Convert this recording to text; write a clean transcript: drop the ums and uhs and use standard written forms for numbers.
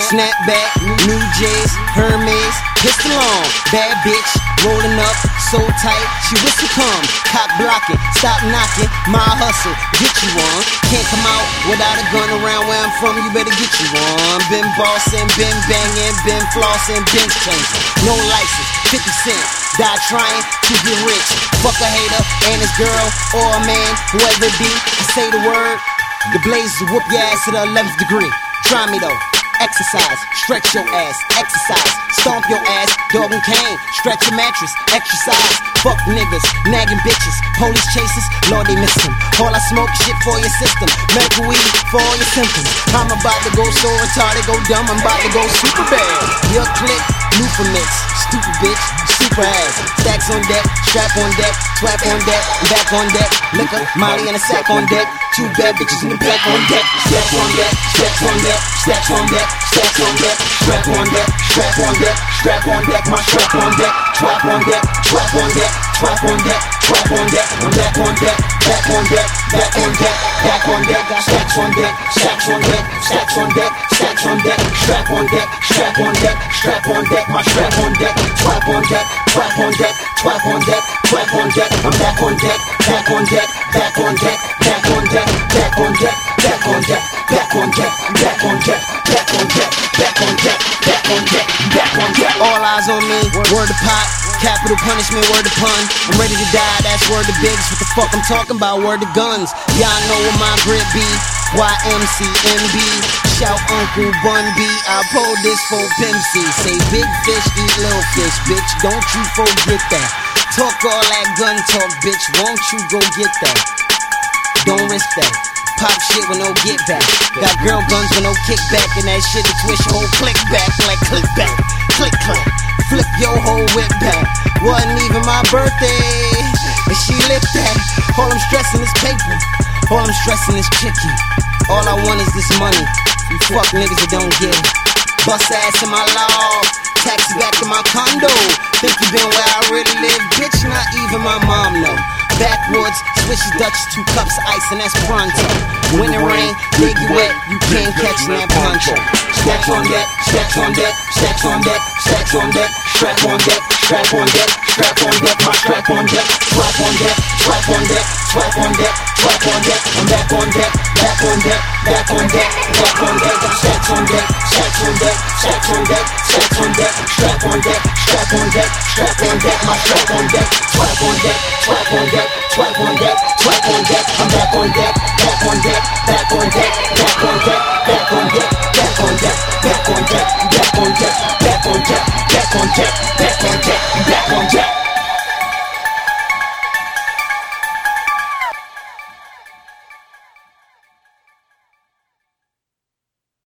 snapback, New J's, Hermes, pistol on, bad bitch, rolling up, so tight, she whistle come, cock blocking, stop knocking, my hustle, get you on, can't come out without a gun around where I'm from, you better get you on, been bossing, been banging, been flossing, been changing, no license, 50 cent, die trying to get rich, fuck a hater and his girl, or a man, whoever it be, I say the word, the blaze will whoop your ass to the 11th degree, try me though. Exercise, stretch your ass, exercise, stomp your ass, dog and cane, stretch your mattress, exercise, fuck niggas, nagging bitches, police chases, Lord they miss them. All I smoke shit for your system, medical weed for all your symptoms. I'm about to go so retarded, go dumb, I'm about to go super bad. Your click, Lufa mix, stupid bitch, super ass, stacks on deck, strap on deck, swap on deck, back on deck, liquor, Molly and a sack on deck, two bad bitches in the back on deck, stacks on deck, stacks on deck, stacks on deck. Stacks on deck, strap on deck, strap on deck, strap on deck, my strap on deck, swap on deck, swap on deck, swap on deck, swap on deck, I'm back on deck, back on deck, back on deck, back on deck, stacks on deck, stacks on deck, stacks on deck, stacks on deck, strap on deck, strap on deck, strap on deck, my strap on deck, swap on deck, swap on deck, swap on deck, swap on deck, I'm back on deck, back on deck, back on deck, back on deck, back on deck, back on deck, back on deck, back on deck, back on deck, back on deck, back on deck, back on deck. All eyes on me, word to pot, capital punishment, word to pun. I'm ready to die, that's word to Biggs. What the fuck I'm talking about, word to guns. Y'all know what my grip be. YMCMB, shout Uncle Bun B. I pull this for Pimp C. Say big fish eat little fish, bitch. Don't you forget that. Talk all that gun talk, bitch. Won't you go get that? Don't risk that. Pop shit with no get back. Got girl guns with no kickback, and that shit to twist your whole click back like click back, click clack. Flip your whole whip back. Wasn't even my birthday, and she lit that. All I'm stressing is paper. All I'm stressing is chicken. All I want is this money. You fuck niggas that don't get it. Bust ass in my law. Taxi back to my condo. Think you been where I really live, bitch? Not even my mom know. Backwoods, Swishy Dutch, 2 cups of ice, and that's pronto. When it rain, dig you wet, you can't catch that poncho. Stacks on deck, stacks on deck, stacks on deck, stacks on deck, strap on deck, strap on deck, strap on deck, my strap on deck, swap on deck, swap on deck, swap on deck, swap on deck, I'm back on deck, back on deck, back on deck, back on deck, stacks on deck, stacks on deck, stacks on deck, stacks on deck, strap on deck, strap on deck, strap on deck, my strap on deck, swap on deck, swap on deck, swap on deck, swap on deck, I'm back on deck, back on deck, back on deck, back on deck, back on deck, back on deck.